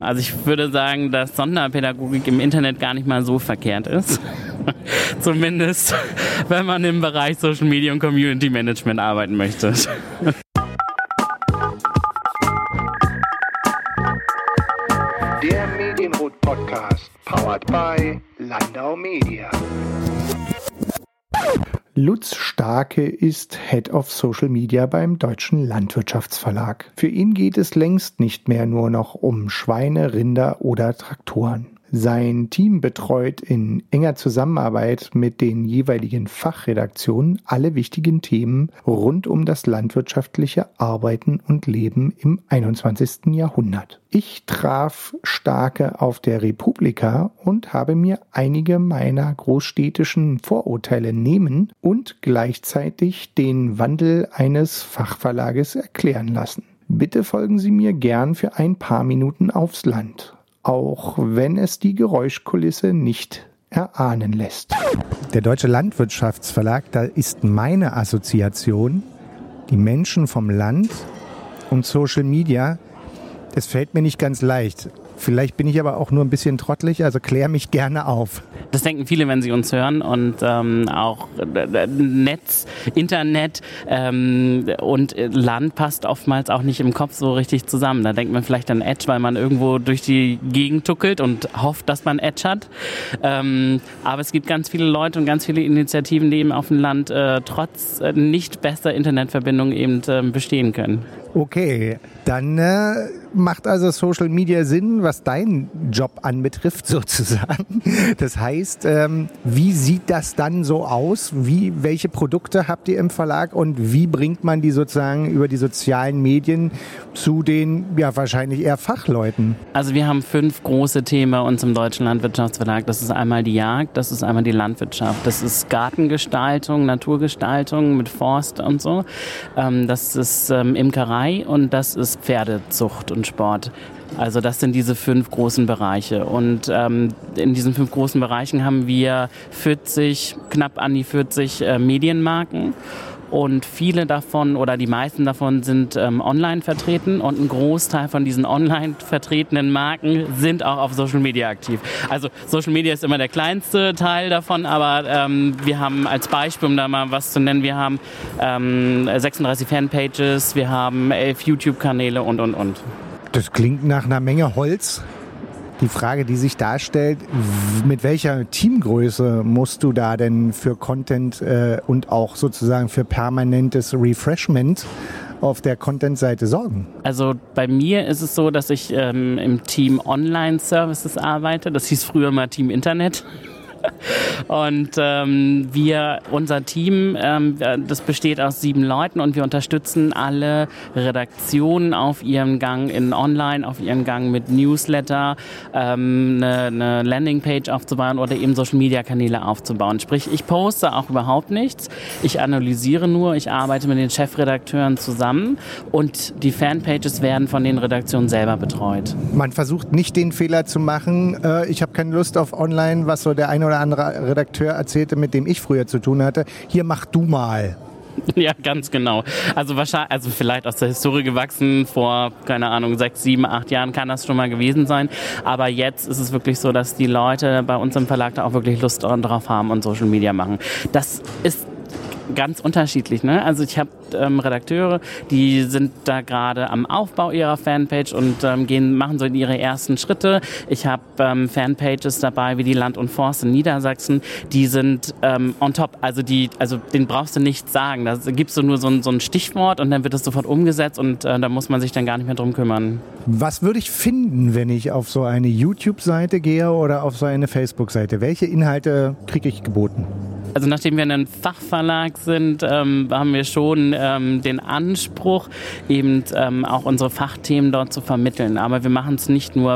Also ich würde sagen, dass Sonderpädagogik im Internet gar nicht mal so verkehrt ist. Zumindest, wenn man im Bereich Social Media und Community Management arbeiten möchte. Der Medienrot-Podcast, powered by Landau Media. Lutz Starke ist Head of Social Media beim Deutschen Landwirtschaftsverlag. Für ihn geht es längst nicht mehr nur noch um Schweine, Rinder oder Traktoren. Sein Team betreut in enger Zusammenarbeit mit den jeweiligen Fachredaktionen alle wichtigen Themen rund um das landwirtschaftliche Arbeiten und Leben im 21. Jahrhundert. Ich traf Starke auf der Republika und habe mir einige meiner großstädtischen Vorurteile nehmen und gleichzeitig den Wandel eines Fachverlages erklären lassen. Bitte folgen Sie mir gern für ein paar Minuten aufs Land, auch wenn es die Geräuschkulisse nicht erahnen lässt. Der Deutsche Landwirtschaftsverlag, da ist meine Assoziation die Menschen vom Land und Social Media. Das fällt mir nicht ganz leicht. Vielleicht bin ich aber auch nur ein bisschen trottelig, also klär mich gerne auf. Das denken viele, wenn sie uns hören, und auch Netz, Internet und Land passt oftmals auch nicht im Kopf so richtig zusammen. Da denkt man vielleicht an Edge, weil man irgendwo durch die Gegend tuckelt und hofft, dass man Edge hat. Aber es gibt ganz viele Leute und ganz viele Initiativen, die eben auf dem Land trotz nicht bester Internetverbindung eben bestehen können. Okay, dann macht also Social Media Sinn, was deinen Job anbetrifft sozusagen. Das heißt, wie sieht das dann so aus? Welche Produkte habt ihr im Verlag und wie bringt man die sozusagen über die sozialen Medien zu den ja wahrscheinlich eher Fachleuten? Also wir haben 5 große Themen bei uns im Deutschen Landwirtschaftsverlag. Das ist einmal die Jagd, das ist einmal die Landwirtschaft, das ist Gartengestaltung, Naturgestaltung mit Forst und so. Das ist Imkerei und das ist Pferdezucht und Sport. Also das sind diese 5 großen Bereiche. Und in diesen 5 großen Bereichen haben wir knapp an die 40 Medienmarken. Und viele davon oder die meisten davon sind online vertreten und ein Großteil von diesen online vertretenen Marken sind auch auf Social Media aktiv. Also Social Media ist immer der kleinste Teil davon, aber wir haben als Beispiel, um da mal was zu nennen, wir haben 36 Fanpages, wir haben 11 YouTube-Kanäle und. Das klingt nach einer Menge Holz. Die Frage, die sich darstellt, mit welcher Teamgröße musst du da denn für Content und auch sozusagen für permanentes Refreshment auf der Content-Seite sorgen? Also bei mir ist es so, dass ich im Team Online-Services arbeite. Das hieß früher mal Team Internet. Und unser Team, das besteht aus 7 Leuten und wir unterstützen alle Redaktionen auf ihrem Gang in Online, auf ihrem Gang mit Newsletter, eine Landingpage aufzubauen oder eben Social-Media-Kanäle aufzubauen. Sprich, ich poste auch überhaupt nichts, ich analysiere nur, ich arbeite mit den Chefredakteuren zusammen und die Fanpages werden von den Redaktionen selber betreut. Man versucht nicht den Fehler zu machen, ich habe keine Lust auf Online, was so der eine oder andere Redakteur erzählte, mit dem ich früher zu tun hatte. Hier, mach du mal. Ja, ganz genau. Also vielleicht aus der Historie gewachsen, vor, 6, 7, 8 Jahren kann das schon mal gewesen sein. Aber jetzt ist es wirklich so, dass die Leute bei uns im Verlag da auch wirklich Lust drauf haben und Social Media machen. Das ist ganz unterschiedlich, ne? Also ich habe Redakteure, die sind da gerade am Aufbau ihrer Fanpage und machen so ihre ersten Schritte. Ich habe Fanpages dabei, wie die Land und Forst in Niedersachsen, die sind on top. Also den brauchst du nichts sagen. Da gibst du nur so ein Stichwort und dann wird es sofort umgesetzt und da muss man sich dann gar nicht mehr drum kümmern. Was würde ich finden, wenn ich auf so eine YouTube-Seite gehe oder auf so eine Facebook-Seite? Welche Inhalte kriege ich geboten? Also nachdem wir ein Fachverlag sind, haben wir schon den Anspruch, eben auch unsere Fachthemen dort zu vermitteln. Aber wir machen es nicht nur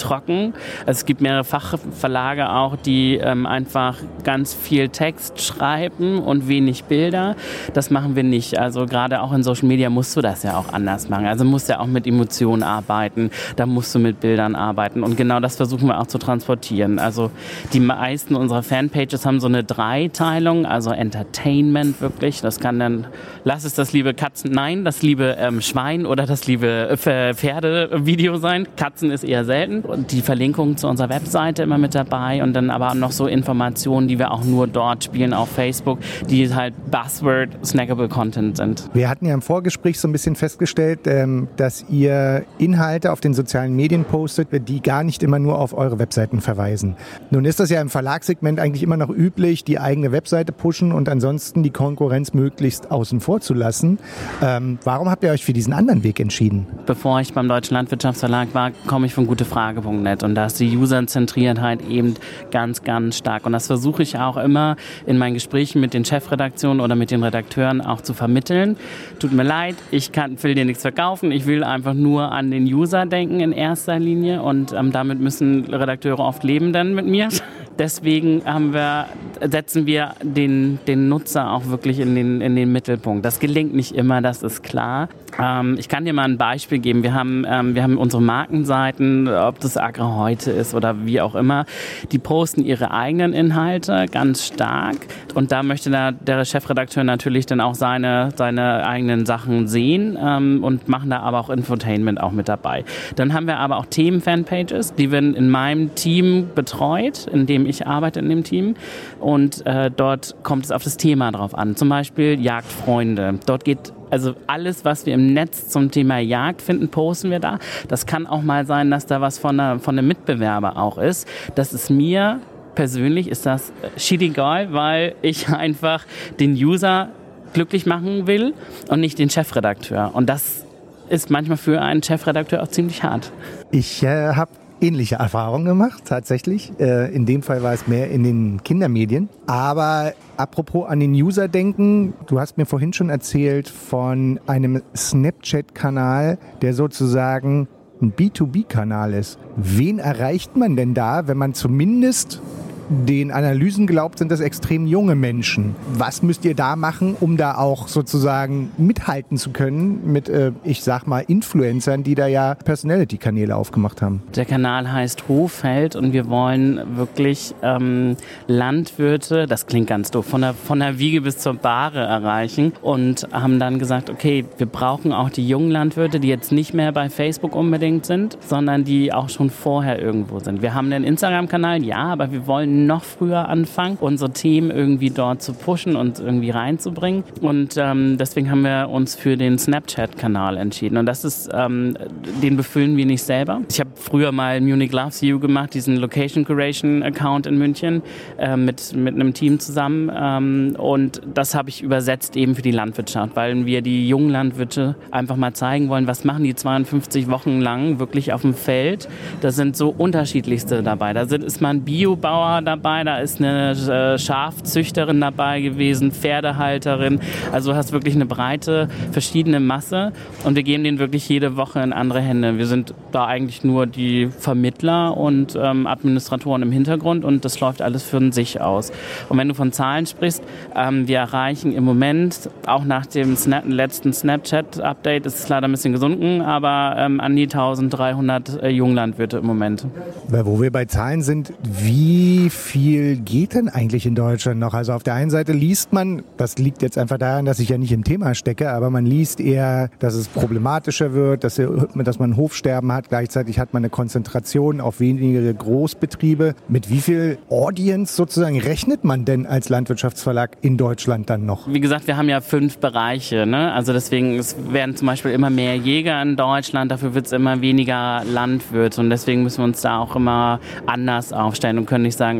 trocken. Es gibt mehrere Fachverlage auch, die einfach ganz viel Text schreiben und wenig Bilder. Das machen wir nicht. Also gerade auch in Social Media musst du das ja auch anders machen. Also musst ja auch mit Emotionen arbeiten, da musst du mit Bildern arbeiten und genau das versuchen wir auch zu transportieren. Also die meisten unserer Fanpages haben so eine Dreiteilung, also Entertainment wirklich. Das kann dann, lass es das liebe das liebe Schwein oder das liebe Pferdevideo sein. Katzen ist eher selten. Und die Verlinkung zu unserer Webseite immer mit dabei und dann aber noch so Informationen, die wir auch nur dort spielen auf Facebook, die halt Buzzword snackable Content sind. Wir hatten ja im Vorgespräch so ein bisschen festgestellt, dass ihr Inhalte auf den sozialen Medien postet, die gar nicht immer nur auf eure Webseiten verweisen. Nun ist das ja im Verlagssegment eigentlich immer noch üblich, die eigene Webseite pushen und ansonsten die Konkurrenz möglichst außen vor zu lassen. Warum habt ihr euch für diesen anderen Weg entschieden? Bevor ich beim Deutschen Landwirtschaftsverlag war, komme ich von gutefrage.net und da ist die Userzentriertheit eben ganz, ganz stark. Und das versuche ich auch immer in meinen Gesprächen mit den Chefredaktionen oder mit den Redakteuren auch zu vermitteln. Tut mir leid, ich will dir nichts verkaufen, ich will einfach nur an den User denken in erster Linie und damit müssen Redakteure oft leben dann mit mir. Deswegen setzen wir den Nutzer auch wirklich in den Mittelpunkt. Das gelingt nicht immer, das ist klar. Ich kann dir mal ein Beispiel geben. Wir haben unsere Markenseiten, ob das Agra heute ist oder wie auch immer, die posten ihre eigenen Inhalte ganz stark. Und da möchte der Chefredakteur natürlich dann auch seine eigenen Sachen sehen und machen da aber auch Infotainment auch mit dabei. Dann haben wir aber auch Themen-Fanpages, die werden in meinem Team betreut, in dem ich arbeite in dem Team. Und dort kommt es auf das Thema drauf an. Zum Beispiel Jagdfreunde. Dort geht also alles, was wir im Netz zum Thema Jagd finden, posten wir da. Das kann auch mal sein, dass da was von einem Mitbewerber auch ist. Das ist mir persönlich ist das scheißegal, weil ich einfach den User glücklich machen will und nicht den Chefredakteur. Und das ist manchmal für einen Chefredakteur auch ziemlich hart. Ich habe ähnliche Erfahrungen gemacht, tatsächlich. In dem Fall war es mehr in den Kindermedien. Aber apropos an den User denken, du hast mir vorhin schon erzählt von einem Snapchat-Kanal, der sozusagen ein B2B-Kanal ist. Wen erreicht man denn da, wenn man zumindest den Analysen glaubt, sind das extrem junge Menschen? Was müsst ihr da machen, um da auch sozusagen mithalten zu können mit, ich sag mal, Influencern, die da ja Personality-Kanäle aufgemacht haben? Der Kanal heißt Hoffeld und wir wollen wirklich Landwirte, das klingt ganz doof, von der Wiege bis zur Bahre erreichen und haben dann gesagt, okay, wir brauchen auch die jungen Landwirte, die jetzt nicht mehr bei Facebook unbedingt sind, sondern die auch schon vorher irgendwo sind. Wir haben einen Instagram-Kanal, ja, aber wir wollen noch früher anfangen, unsere Themen irgendwie dort zu pushen und irgendwie reinzubringen. Und deswegen haben wir uns für den Snapchat-Kanal entschieden. Und das ist, den befüllen wir nicht selber. Ich habe früher mal Munich Loves You gemacht, diesen Location Curation Account in München mit einem Team zusammen. Und das habe ich übersetzt eben für die Landwirtschaft, weil wir die jungen Landwirte einfach mal zeigen wollen, was machen die 52 Wochen lang wirklich auf dem Feld. Da sind so unterschiedlichste dabei. Da ist mal ein Biobauer dabei, da ist eine Schafzüchterin dabei gewesen, Pferdehalterin. Also du hast wirklich eine breite, verschiedene Masse und wir geben den wirklich jede Woche in andere Hände. Wir sind da eigentlich nur die Vermittler und Administratoren im Hintergrund und das läuft alles für sich aus. Und wenn du von Zahlen sprichst, wir erreichen im Moment, auch nach dem letzten Snapchat-Update, ist es leider ein bisschen gesunken, aber an die 1300 Junglandwirte im Moment. Weil wo wir bei Zahlen sind, wie viel geht denn eigentlich in Deutschland noch? Also auf der einen Seite liest man, das liegt jetzt einfach daran, dass ich ja nicht im Thema stecke, aber man liest eher, dass es problematischer wird, dass man Hofsterben hat. Gleichzeitig hat man eine Konzentration auf wenige Großbetriebe. Mit wie viel Audience sozusagen rechnet man denn als Landwirtschaftsverlag in Deutschland dann noch? Wie gesagt, wir haben ja 5 Bereiche, ne? Also deswegen, es werden zum Beispiel immer mehr Jäger in Deutschland, dafür wird es immer weniger Landwirte und deswegen müssen wir uns da auch immer anders aufstellen und können nicht sagen,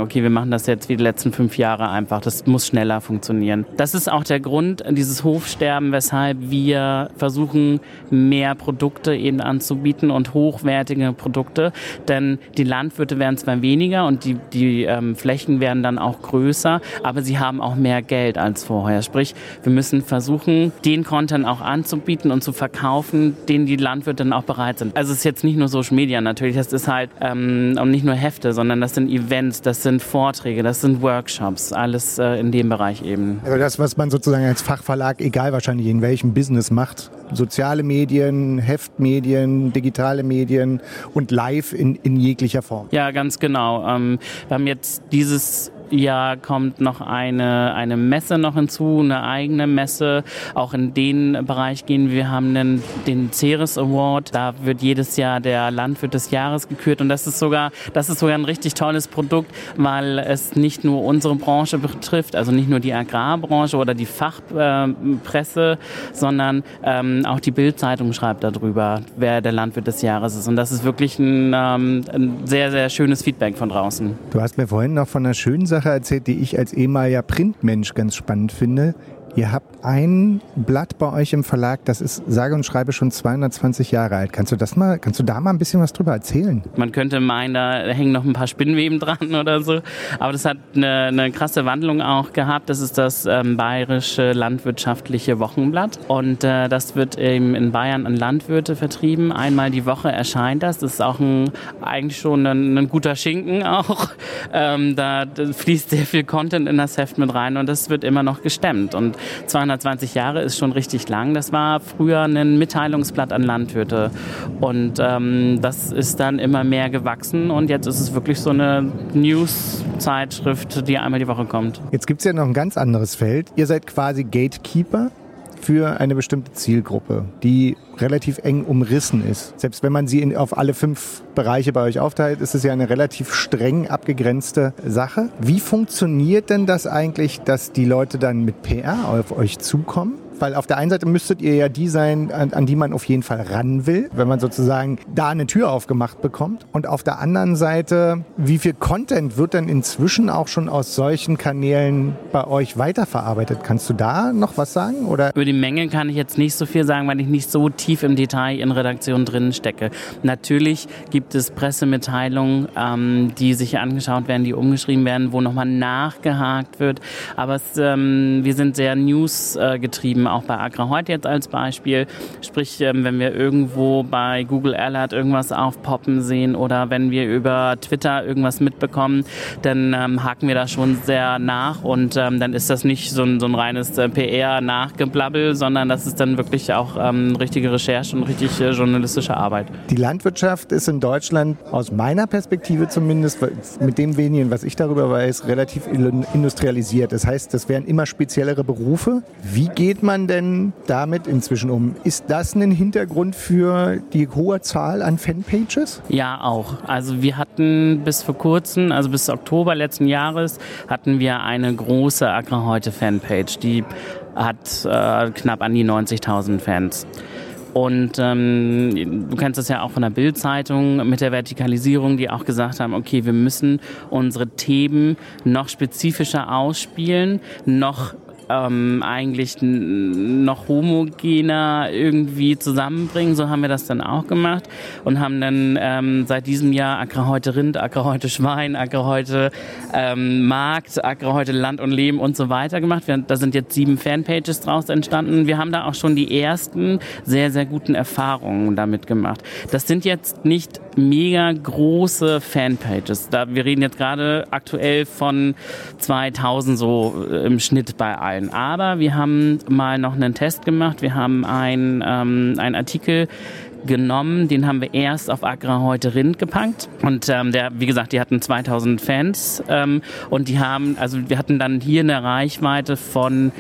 okay, wir machen das jetzt wie die letzten 5 Jahre einfach. Das muss schneller funktionieren. Das ist auch der Grund, dieses Hofsterben, weshalb wir versuchen, mehr Produkte eben anzubieten und hochwertige Produkte. Denn die Landwirte werden zwar weniger und die Flächen werden dann auch größer, aber sie haben auch mehr Geld als vorher. Sprich, wir müssen versuchen, den Content auch anzubieten und zu verkaufen, den die Landwirte dann auch bereit sind. Also es ist jetzt nicht nur Social Media natürlich, das ist halt und nicht nur Hefte, sondern das sind Events, das sind Vorträge, das sind Workshops, alles in dem Bereich eben. Also das, was man sozusagen als Fachverlag, egal wahrscheinlich in welchem Business macht, soziale Medien, Heftmedien, digitale Medien und live in jeglicher Form. Ja, ganz genau. Wir haben jetzt dieses Jahr kommt noch eine Messe noch hinzu, eine eigene Messe. Auch in den Bereich gehen wir. Haben den Ceres Award. Da wird jedes Jahr der Landwirt des Jahres gekürt. Und das ist sogar ein richtig tolles Produkt, weil es nicht nur unsere Branche betrifft, also nicht nur die Agrarbranche oder die Fachpresse, sondern auch die Bild-Zeitung schreibt darüber, wer der Landwirt des Jahres ist. Und das ist wirklich ein sehr, sehr schönes Feedback von draußen. Du hast mir vorhin noch von einer schönen Sache erzählt, die ich als ehemaliger Printmensch ganz spannend finde. Ihr habt ein Blatt bei euch im Verlag, das ist sage und schreibe schon 220 Jahre alt. Kannst du da mal ein bisschen was drüber erzählen? Man könnte meinen, da hängen noch ein paar Spinnweben dran oder so. Aber das hat eine krasse Wandlung auch gehabt. Das ist das Bayerische Landwirtschaftliche Wochenblatt. Und das wird eben in Bayern an Landwirte vertrieben. Einmal die Woche erscheint das. Das ist auch eigentlich schon ein guter Schinken auch. Da fließt sehr viel Content in das Heft mit rein und das wird immer noch gestemmt. Und 220 Jahre ist schon richtig lang. Das war früher ein Mitteilungsblatt an Landwirte. Und das ist dann immer mehr gewachsen. Und jetzt ist es wirklich so eine News-Zeitschrift, die einmal die Woche kommt. Jetzt gibt es ja noch ein ganz anderes Feld. Ihr seid quasi Gatekeeper für eine bestimmte Zielgruppe, die relativ eng umrissen ist. Selbst wenn man sie auf alle 5 Bereiche bei euch aufteilt, ist es ja eine relativ streng abgegrenzte Sache. Wie funktioniert denn das eigentlich, dass die Leute dann mit PR auf euch zukommen? Weil auf der einen Seite müsstet ihr ja die sein, an die man auf jeden Fall ran will, wenn man sozusagen da eine Tür aufgemacht bekommt. Und auf der anderen Seite, wie viel Content wird denn inzwischen auch schon aus solchen Kanälen bei euch weiterverarbeitet? Kannst du da noch was sagen? Oder? Über die Menge kann ich jetzt nicht so viel sagen, weil ich nicht so tief im Detail in Redaktionen drin stecke. Natürlich gibt es Pressemitteilungen, die sich angeschaut werden, die umgeschrieben werden, wo nochmal nachgehakt wird. Aber wir sind sehr newsgetrieben, auch bei Agra heute jetzt als Beispiel. Sprich, wenn wir irgendwo bei Google Alert irgendwas aufpoppen sehen oder wenn wir über Twitter irgendwas mitbekommen, dann haken wir da schon sehr nach und dann ist das nicht so ein reines PR-Nachgeblabbel, sondern das ist dann wirklich auch richtige Recherche und richtig journalistische Arbeit. Die Landwirtschaft ist in Deutschland aus meiner Perspektive zumindest, mit dem wenigen, was ich darüber weiß, relativ industrialisiert. Das heißt, das wären immer speziellere Berufe. Wie geht man denn damit inzwischen um? Ist das ein Hintergrund für die hohe Zahl an Fanpages? Ja, auch. Also wir hatten bis vor kurzem, also bis Oktober letzten Jahres, hatten wir eine große Agra heute Fanpage. Die hat knapp an die 90.000 Fans. Und du kennst das ja auch von der Bild-Zeitung mit der Vertikalisierung, die auch gesagt haben, okay, wir müssen unsere Themen noch spezifischer ausspielen, noch eigentlich noch homogener irgendwie zusammenbringen. So haben wir das dann auch gemacht und haben dann seit diesem Jahr Agra heute Rind, Agra heute Schwein, Agra heute Markt, Agra heute Land und Leben und so weiter gemacht. Da sind jetzt 7 Fanpages draus entstanden. Wir haben da auch schon die ersten sehr, sehr guten Erfahrungen damit gemacht. Das sind jetzt nicht mega große Fanpages. Wir reden jetzt gerade aktuell von 2000 so im Schnitt bei allen. Aber wir haben mal noch einen Test gemacht. Wir haben einen Artikel genommen, den haben wir erst auf Agra heute Rind gepackt und wie gesagt, die hatten 2000 Fans und wir hatten dann hier eine Reichweite von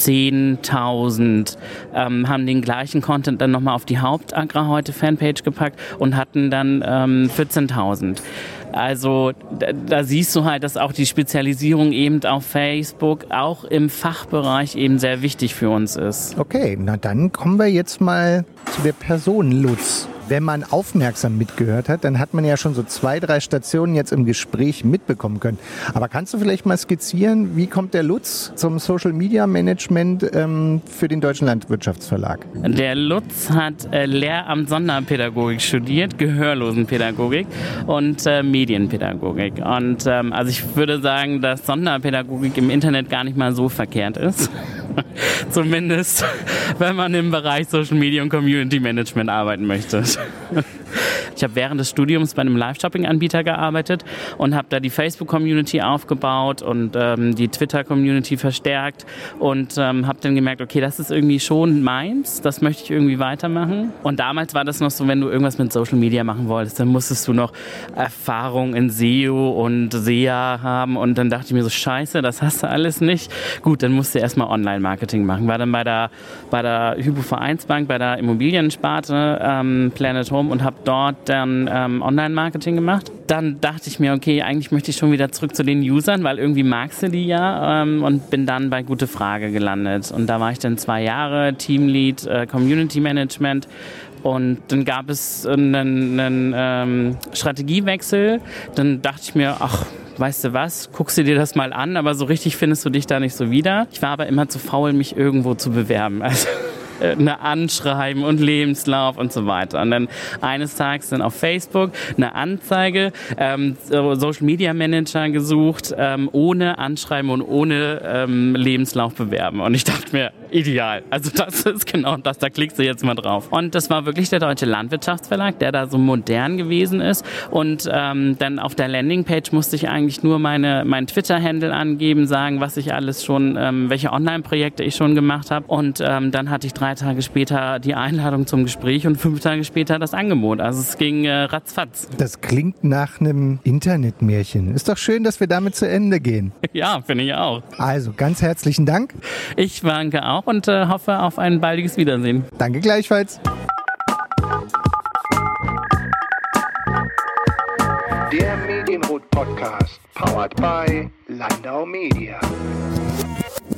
10.000, haben den gleichen Content dann nochmal auf die Haupt-Agra heute Fanpage gepackt und hatten dann 14.000. Also da siehst du halt, dass auch die Spezialisierung eben auf Facebook auch im Fachbereich eben sehr wichtig für uns ist. Okay, na dann kommen wir jetzt mal zu der Person Lutz. Wenn man aufmerksam mitgehört hat, dann hat man ja schon so 2, 3 Stationen jetzt im Gespräch mitbekommen können. Aber kannst du vielleicht mal skizzieren, wie kommt der Lutz zum Social Media Management für den Deutschen Landwirtschaftsverlag? Der Lutz hat Lehramt Sonderpädagogik studiert, Gehörlosenpädagogik und Medienpädagogik. Und also ich würde sagen, dass Sonderpädagogik im Internet gar nicht mal so verkehrt ist. Zumindest, wenn man im Bereich Social Media und Community Management arbeiten möchte. Ich habe während des Studiums bei einem Live-Shopping-Anbieter gearbeitet und habe da die Facebook-Community aufgebaut und die Twitter-Community verstärkt und habe dann gemerkt, okay, das ist irgendwie schon meins, das möchte ich irgendwie weitermachen. Und damals war das noch so, wenn du irgendwas mit Social Media machen wolltest, dann musstest du noch Erfahrung in SEO und SEA haben und dann dachte ich mir so, scheiße, das hast du alles nicht. Gut, dann musst du erstmal Online-Marketing machen. War dann bei der Hypo-Vereinsbank, bei der Immobiliensparte Planet Home und habe dort dann Online-Marketing gemacht. Dann dachte ich mir, okay, eigentlich möchte ich schon wieder zurück zu den Usern, weil irgendwie magst du die ja und bin dann bei Gute Frage gelandet. Und da war ich dann 2 Jahre Teamlead Community Management. Und dann gab es einen Strategiewechsel. Dann dachte ich mir, ach, weißt du was, guckst du dir das mal an, aber so richtig findest du dich da nicht so wieder. Ich war aber immer zu faul, mich irgendwo zu bewerben. Also eine Anschreiben und Lebenslauf und so weiter. Und dann eines Tages dann auf Facebook eine Anzeige, Social Media Manager gesucht, ohne Anschreiben und ohne Lebenslauf bewerben. Und ich dachte mir, ideal. Also das ist genau das, da klickst du jetzt mal drauf. Und das war wirklich der Deutsche Landwirtschaftsverlag, der da so modern gewesen ist. Und dann auf der Landingpage musste ich eigentlich nur mein Twitter-Handle angeben, sagen, was ich alles schon, welche Online-Projekte ich schon gemacht habe. Und dann hatte ich 3 Tage später die Einladung zum Gespräch und 5 Tage später das Angebot. Also es ging ratzfatz. Das klingt nach einem Internetmärchen. Ist doch schön, dass wir damit zu Ende gehen. Ja, finde ich auch. Also ganz herzlichen Dank. Ich danke auch und hoffe auf ein baldiges Wiedersehen. Danke gleichfalls. Der Medienrot Podcast, powered by Landau Media.